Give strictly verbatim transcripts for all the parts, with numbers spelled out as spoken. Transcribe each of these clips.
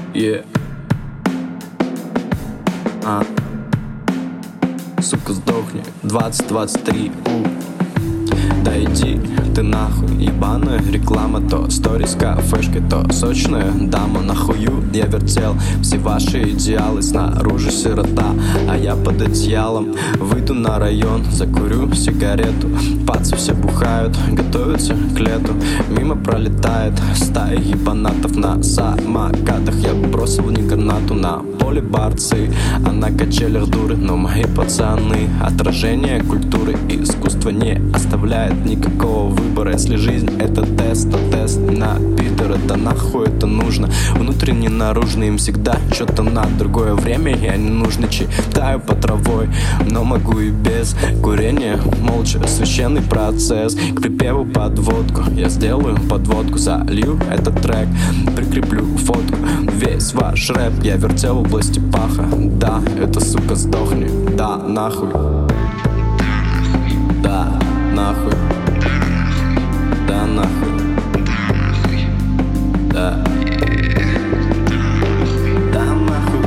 Yeah. А. Сука, сдохни. двадцать двадцать три. У. Да иди ты нахуй, ебаная реклама. То сторис кафешкой, то сочная дама. Нахую я вертел все ваши идеалы. Снаружи сирота, а я под одеялом. Выйду на район, закурю сигарету. Пацы все бухают, готовятся к лету. Мимо пролетает стая ебанатов на самокатах. Я бросил не гранату на поле борцы, а на качелях дуры. Но мои пацаны отражение культуры и искусства не оставляет никакого выбора. Если жизнь это тест, то тест на пидора. Да нахуй это нужно? Внутренне, наружно им всегда что-то надо. Другое время я не нужно, читаю по травой. Но могу и без курения, молча, священный процесс. К припеву подводку я сделаю подводку. Залью этот трек, прикреплю фотку. Весь ваш рэп я вертел в области паха. Да, это сука сдохни. Да, нахуй. Да, нахуй. Да, нахуй. Да. Да, нахуй.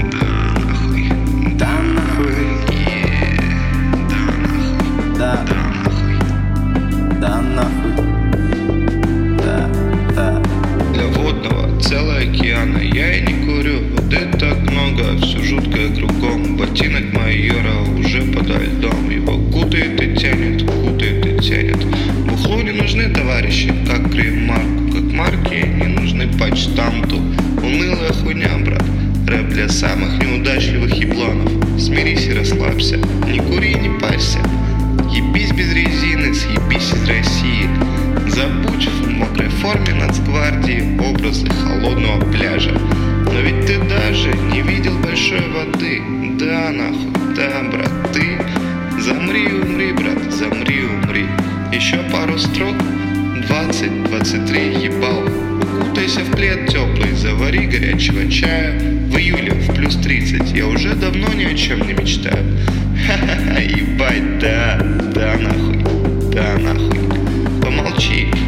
Да, нахуй. Да. Да, нахуй. Да, да. Для водного целый океана. Я и не курю, воды так много, все жуткое кругом. Ботинок майора уже подо льдом. Его кутает и тянет, кутает и тянет. Бухлу не нужны товарищи, как крем-марку. Как марки не нужны почтамту. Унылая хуйня, брат. Рэп для самых неудачливых ебланов. Смирись и расслабься, не кури и не парься. Ебись без резины, съебись из России. Забудь в мокрой форме нацгвардии образы холодного пляжа. Но ведь ты даже не видел большой воды. Да нахуй, да, брат, ты замри и умри, брат, замри и умри. Еще пару строк, двадцать двадцать три ебал. Укутайся в плед теплый, завари горячего чая. В июле в плюс тридцать я уже давно ни о чем не мечтаю. Ха-ха-ха, ебать, да, да нахуй, да нахуй. Помолчи,